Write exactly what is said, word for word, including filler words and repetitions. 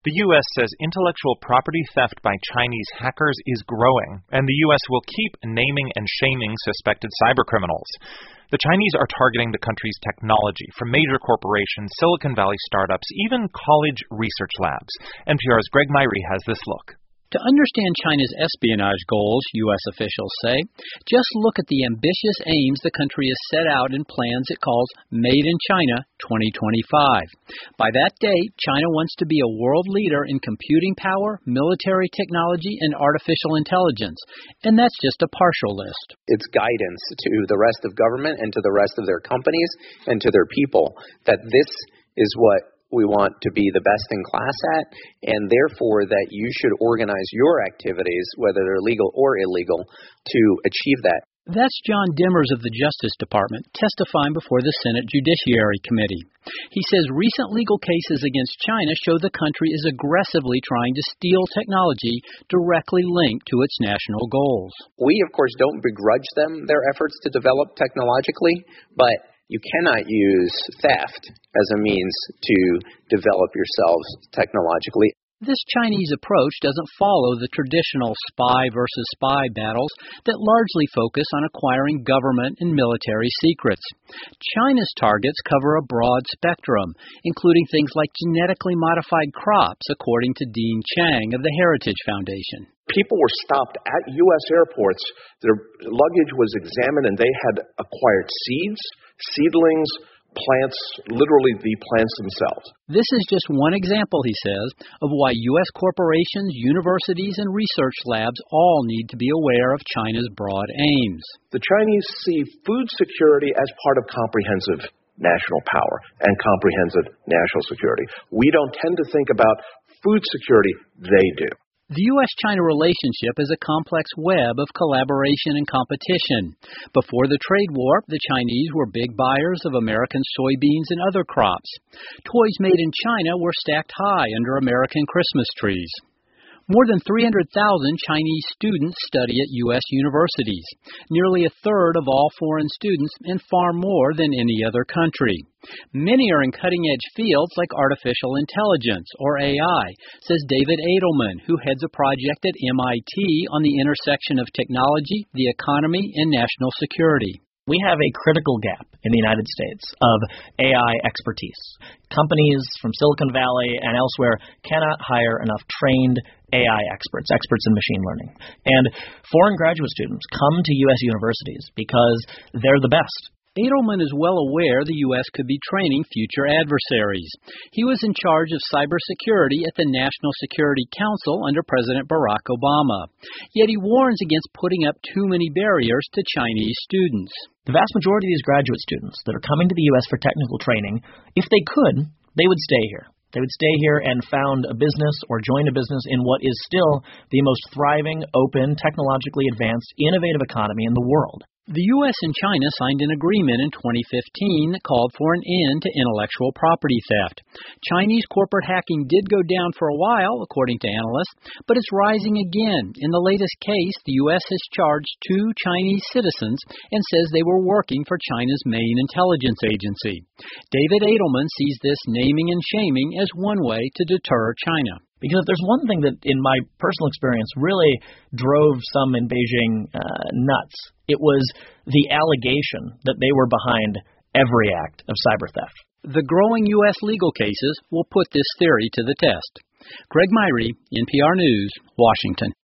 The U S says intellectual property theft by Chinese hackers is growing, and the U S will keep naming and shaming suspected cybercriminals. The Chinese are targeting the country's technology, from major corporations, Silicon Valley startups, even college research labs. N P R's Greg Myrie has this look. To understand China's espionage goals, U S officials say, just look at the ambitious aims the country has set out in plans it calls Made in China twenty twenty-five. By that date, China wants to be a world leader in computing power, military technology, and artificial intelligence. And that's just a partial list. It's guidance to the rest of government and to the rest of their companies and to their people that this is what we want to be the best in class at, and therefore that you should organize your activities, whether they're legal or illegal, to achieve that. That's John Dimmers of the Justice Department testifying before the Senate Judiciary Committee. He says recent legal cases against China show the country is aggressively trying to steal technology directly linked to its national goals. We, of course, don't begrudge them their efforts to develop technologically, but you cannot use theft as a means to develop yourselves technologically. This Chinese approach doesn't follow the traditional spy versus spy battles that largely focus on acquiring government and military secrets. China's targets cover a broad spectrum, including things like genetically modified crops, according to Dean Chang of the Heritage Foundation. People were stopped at U S airports. Their luggage was examined, and they had acquired seeds, seedlings, plants, literally the plants themselves. This is just one example, he says, of why U S corporations, universities, and research labs all need to be aware of China's broad aims. The Chinese see food security as part of comprehensive national power and comprehensive national security. We don't tend to think about food security. They do. The U S China relationship is a complex web of collaboration and competition. Before the trade war, the Chinese were big buyers of American soybeans and other crops. Toys made in China were stacked high under American Christmas trees. More than three hundred thousand Chinese students study at U S universities, nearly a third of all foreign students and far more than any other country. Many are in cutting-edge fields like artificial intelligence, or A I, says David Edelman, who heads a project at M I T on the intersection of technology, the economy, and national security. We have a critical gap in the United States of A I expertise. Companies from Silicon Valley and elsewhere cannot hire enough trained A I experts, experts in machine learning. And foreign graduate students come to U S universities because they're the best. Edelman is well aware the U S could be training future adversaries. He was in charge of cybersecurity at the National Security Council under President Barack Obama. Yet he warns against putting up too many barriers to Chinese students. The vast majority of these graduate students that are coming to the U S for technical training, if they could, they would stay here. They would stay here and found a business or join a business in what is still the most thriving, open, technologically advanced, innovative economy in the world. The U S and China signed an agreement in twenty fifteen that called for an end to intellectual property theft. Chinese corporate hacking did go down for a while, according to analysts, but it's rising again. In the latest case, the U S has charged two Chinese citizens and says they were working for China's main intelligence agency. David Edelman sees this naming and shaming as one way to deter China. Because if there's one thing that, in my personal experience, really drove some in Beijing uh, nuts, it was the allegation that they were behind every act of cyber theft. The growing U S legal cases will put this theory to the test. Greg Myrie, N P R News, Washington.